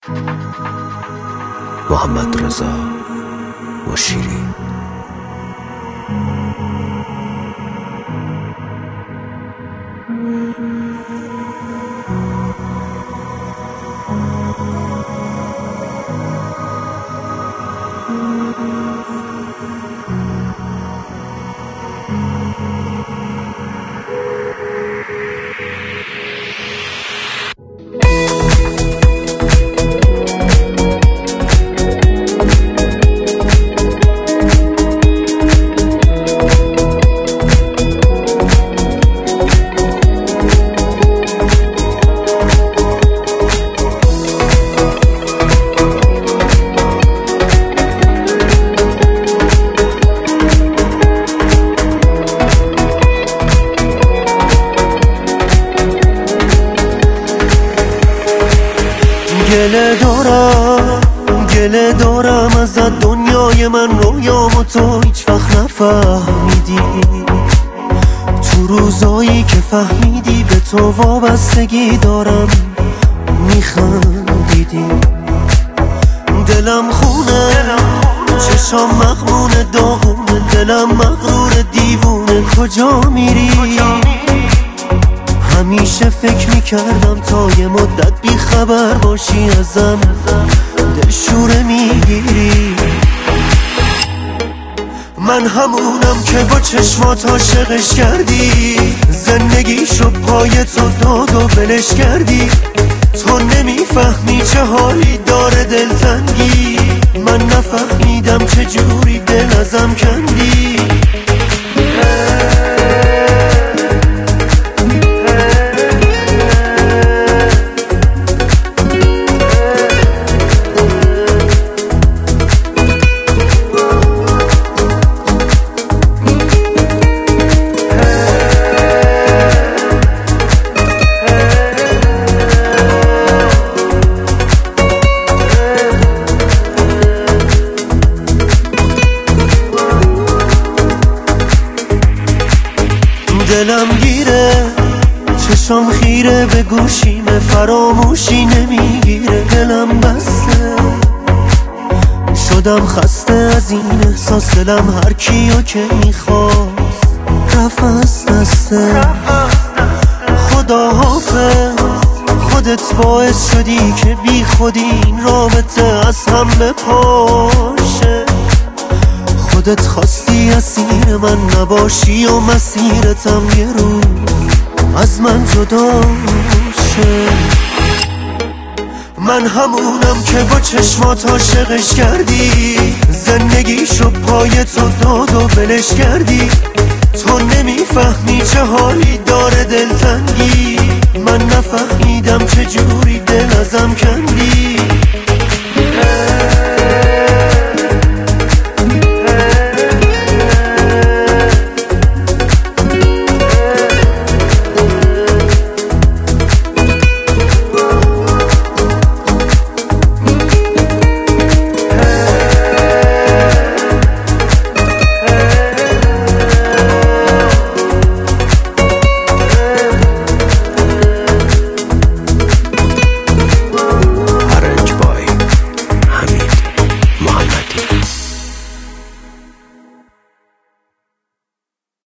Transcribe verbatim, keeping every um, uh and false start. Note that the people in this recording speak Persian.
محمد رضا مشیری. گله دارم گله دارم ازت دنیای من رویامو تو هیچ وقت نفهمیدی. تو روزایی که فهمیدی به تو وابستگی دارم میخندیدی. دلم خونه چشام مغمونه داغونه، دلم مغرور دیوونه. کجا میری؟ همیشه فکر میکردم تا یه مدت بی خبر باشی ازم، دلشوره میگیری. من همونم که با چشمات عاشقش کردی، زندگیشو پای تو داد و ولش کردی. تو نمیفهمی چه حالی داره دلتنگی، من نفهمیدم چه جوری دل ازم کندی. دلم گیره چشام خیره به گوشیمه، فراموشی نمیگیره. دلم بسته شدم خسته از این احساس، دلم هر کیو که میخواست رفت از دسته. خدا حافظ خودت باعث شدی که بی خودی این رابطه از هم بپاشه. خودت خواستی اسیر من نباشی و مسیرتم یه روز از من جدا شه. من همونم که با چشمات عاشقش کردی، زندگیشو پای تو داد و ولش کردی. تو نمیفهمی چه حالی داره دلتنگی، من نفهمیدم چه جوری دل ازم کندی.